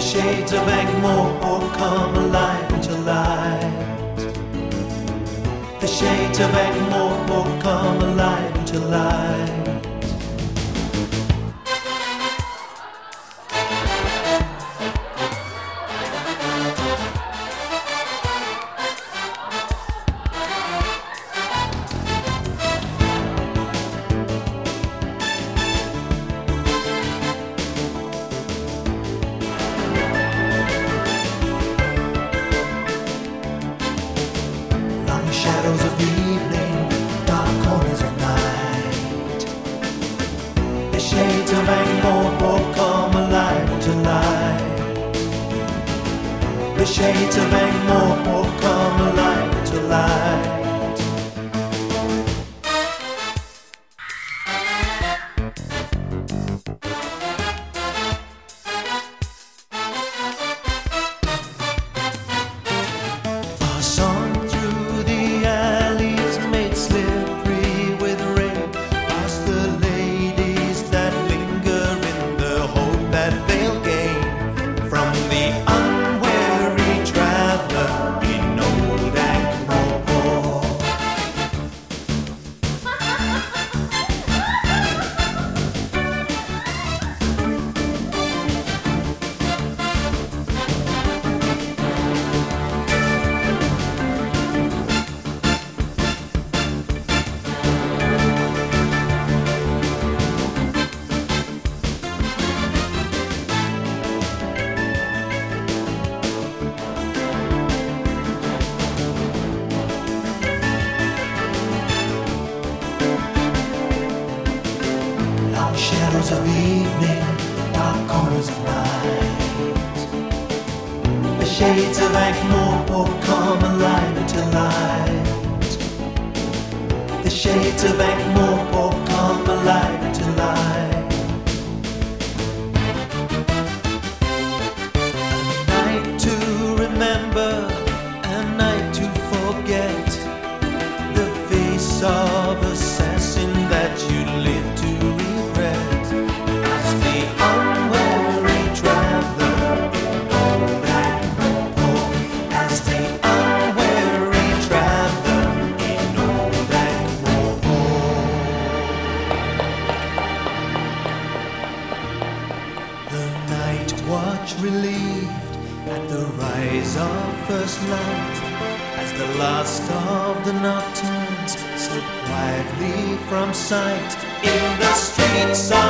shades of Ankh-Morpork come alive into light. The shades of Ankh-Morpork come alive into light. Shadows of evening, dark corners of night. The shades of Ankh-Morpork come alive into light. The shades of Ankh-Morpork come alive into light. Shadows of evening, dark corners of night. The shades of Ankh-Morpork come alive into light. The shades of Ankh-Morpork come alive into light. A night to remember, a night to forget. The face of assassin that you live to watch relieved at the rise of first light, as the last of the nocturnes slip quietly from sight in the streets of